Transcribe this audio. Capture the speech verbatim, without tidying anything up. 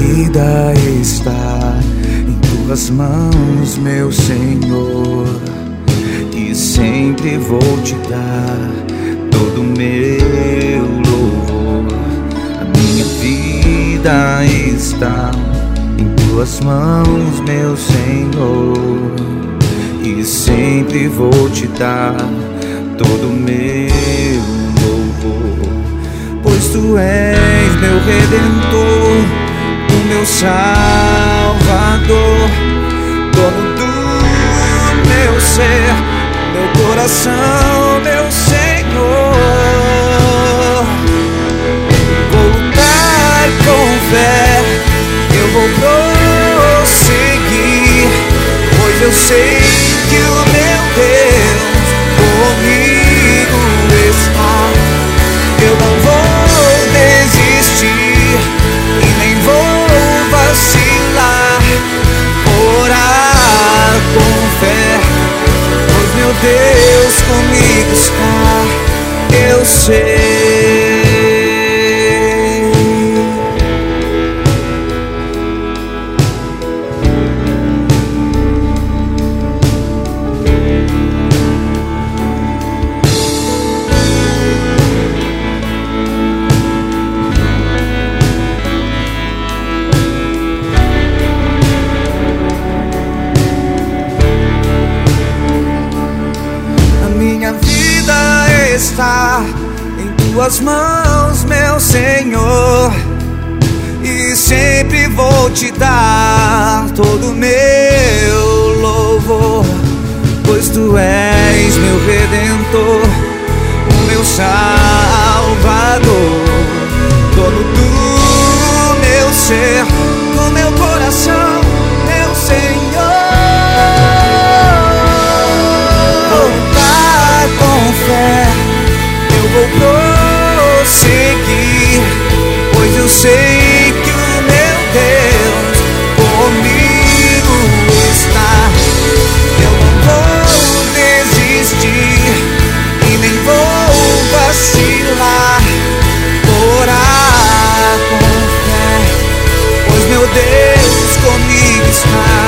vida está em tuas mãos, meu Senhor, e sempre vou te dar todo o meu louvor. A minha vida está em tuas mãos, meu Senhor, e sempre vou te dar todo o meu louvor. Pois tu és meu Redentor, o meu Salvador, dono do meu ser, meu coração, meu Senhor. Vou lutar com fé, eu vou prosseguir, pois eu sei que o meu Deus comigo está. Eu não vou desistir e nem vou vacilar. Orar com fé, pois meu Deus comigo está. Eu sei. Minha vida está em tuas mãos, meu Senhor, e sempre vou te dar todo o meu louvor. Pois tu és meu Redentor, o meu Salvador, dono do meu ser, do meu coração, meu Senhor. Eu vou prosseguir, pois eu sei que o meu Deus comigo está. Eu não vou desistir e nem vou vacilar. Orar com fé, pois meu Deus comigo está.